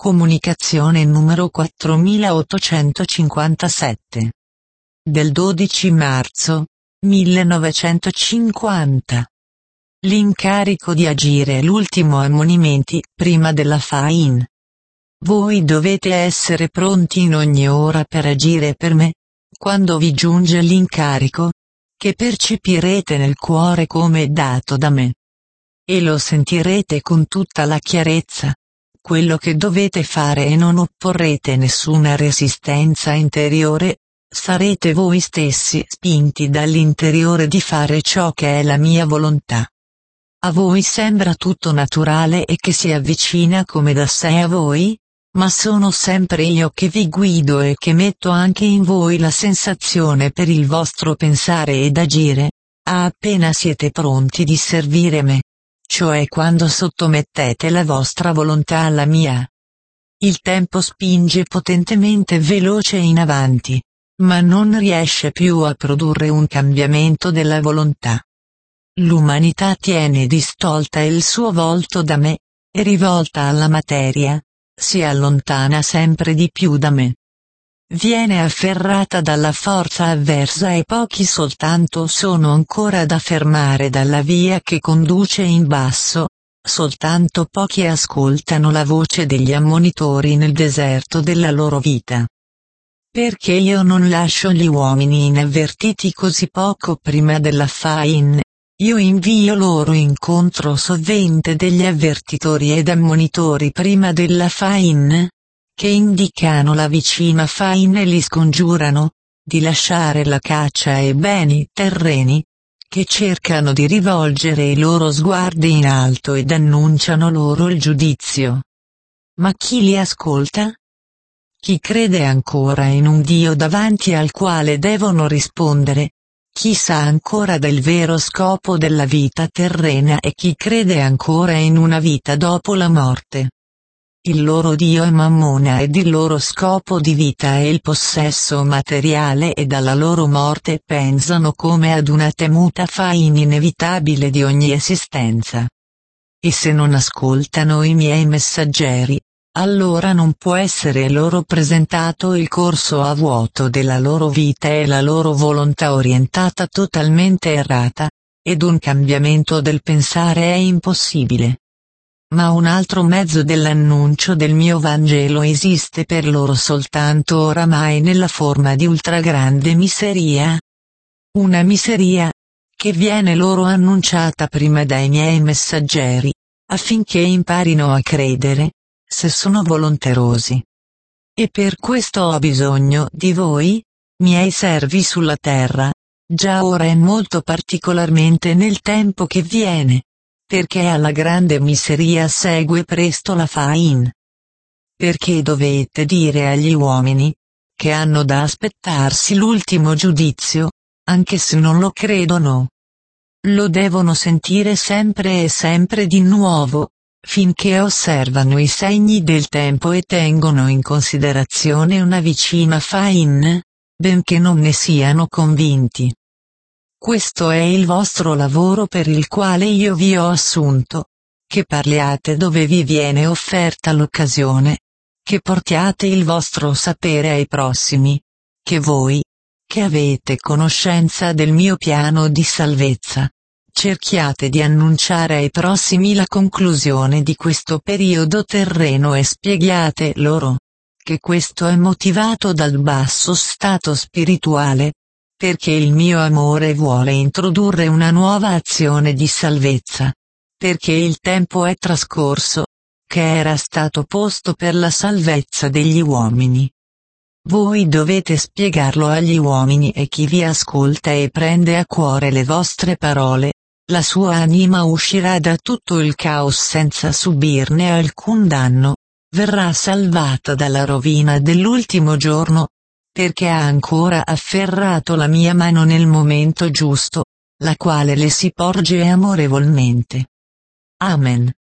Comunicazione numero 4857. Del 12 marzo 1950. L'incarico di agire è l'ultimo ai monimenti, prima della fain. Voi dovete essere pronti in ogni ora per agire per me, quando vi giunge l'incarico, che percepirete nel cuore come dato da me. E lo sentirete con tutta la chiarezza, quello che dovete fare, e non opporrete nessuna resistenza interiore, sarete voi stessi spinti dall'interiore di fare ciò che è la mia volontà. A voi sembra tutto naturale e che si avvicina come da sé a voi, ma sono sempre io che vi guido e che metto anche in voi la sensazione per il vostro pensare ed agire, appena siete pronti di servire me, cioè quando sottomettete la vostra volontà alla mia. Il tempo spinge potentemente veloce in avanti, ma non riesce più a produrre un cambiamento della volontà. L'umanità tiene distolta il suo volto da me, e rivolta alla materia, si allontana sempre di più da me. Viene afferrata dalla forza avversa e pochi soltanto sono ancora da fermare dalla via che conduce in basso, soltanto pochi ascoltano la voce degli ammonitori nel deserto della loro vita. Perché io non lascio gli uomini inavvertiti così poco prima della fain, io invio loro incontro sovente degli avvertitori ed ammonitori prima della fain, che indicano la vicina fain e li scongiurano di lasciare la caccia ai beni terreni, che cercano di rivolgere i loro sguardi in alto ed annunciano loro il giudizio. Ma chi li ascolta? Chi crede ancora in un Dio davanti al quale devono rispondere? Chi sa ancora del vero scopo della vita terrena e chi crede ancora in una vita dopo la morte? Il loro Dio è Mammona ed il loro scopo di vita è il possesso materiale, e dalla loro morte pensano come ad una temuta faina inevitabile di ogni esistenza. E se non ascoltano i miei messaggeri, allora non può essere loro presentato il corso a vuoto della loro vita e la loro volontà orientata totalmente errata, ed un cambiamento del pensare è impossibile. Ma un altro mezzo dell'annuncio del mio Vangelo esiste per loro soltanto oramai nella forma di ultragrande miseria. Una miseria che viene loro annunciata prima dai miei messaggeri, affinché imparino a credere, se sono volonterosi. E per questo ho bisogno di voi, miei servi sulla terra, già ora e molto particolarmente nel tempo che viene, perché alla grande miseria segue presto la fain. Perché dovete dire agli uomini, che hanno da aspettarsi l'ultimo giudizio, anche se non lo credono. Lo devono sentire sempre e sempre di nuovo, finché osservano i segni del tempo e tengono in considerazione una vicina fain, benché non ne siano convinti. Questo è il vostro lavoro per il quale io vi ho assunto, che parliate dove vi viene offerta l'occasione, che portiate il vostro sapere ai prossimi, che voi, che avete conoscenza del mio piano di salvezza, cerchiate di annunciare ai prossimi la conclusione di questo periodo terreno e spiegate loro, che questo è motivato dal basso stato spirituale, perché il mio amore vuole introdurre una nuova azione di salvezza, perché il tempo è trascorso, che era stato posto per la salvezza degli uomini. Voi dovete spiegarlo agli uomini, e chi vi ascolta e prende a cuore le vostre parole, la sua anima uscirà da tutto il caos senza subirne alcun danno, verrà salvata dalla rovina dell'ultimo giorno, perché ha ancora afferrato la mia mano nel momento giusto, la quale le si porge amorevolmente. Amen.